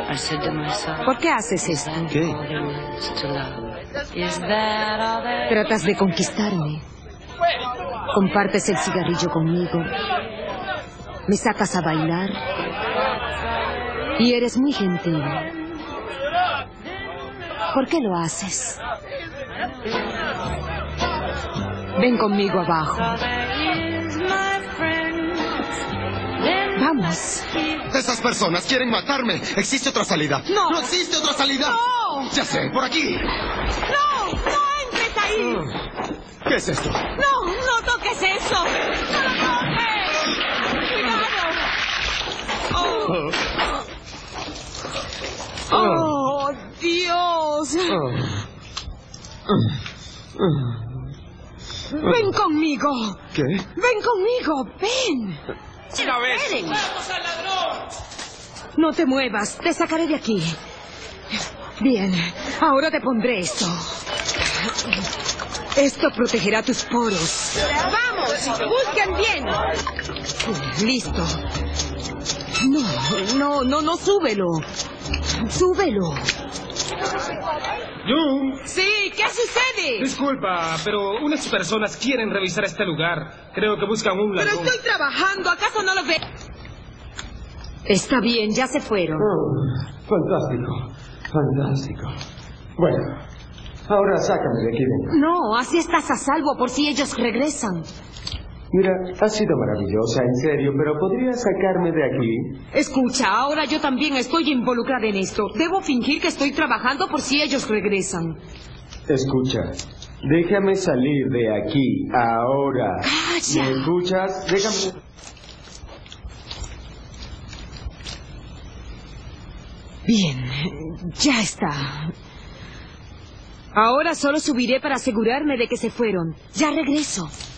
¿Por qué haces esto? ¿Qué? Tratas de conquistarme. Compartes el cigarrillo conmigo. Me sacas a bailar. Y eres muy gentil. ¿Por qué lo haces? Ven conmigo abajo. Vamos. Esas personas quieren matarme. ¿Existe otra salida? No. ¡No existe otra salida! ¡No! Ya sé, por aquí. ¡No! ¡No entres ahí! ¿Qué es esto? ¡No! ¡No toques eso! ¡No lo toques! ¡Cuidado! ¡Oh, Dios! ¡Ven conmigo! ¿Qué? ¡Ven conmigo! ¡Ven! ¡Esperen! No te muevas. Te sacaré de aquí. Bien. Ahora te pondré esto. Esto protegerá tus poros. ¡Vamos! ¡Busquen bien! Listo. No, súbelo. Súbelo. Jung, Sí, ¿qué sucede? disculpa, pero unas personas quieren revisar este lugar. Creo que buscan un Pero ladrón. estoy trabajando. ¿Acaso no lo ve? Está bien, ya se fueron. Fantástico, fantástico. Bueno, ahora sácame de aquí dentro. No, así estás a salvo por si ellos regresan. Mira, ha sido maravillosa, en serio, pero ¿podrías sacarme de aquí? Escucha, ahora yo también estoy involucrada en esto. Debo fingir que estoy trabajando por si ellos regresan. Escucha, déjame salir de aquí, ahora. ¡Calla! ¿Me escuchas? Déjame... Bien, ya está. Ahora solo subiré para asegurarme de que se fueron. Ya regreso.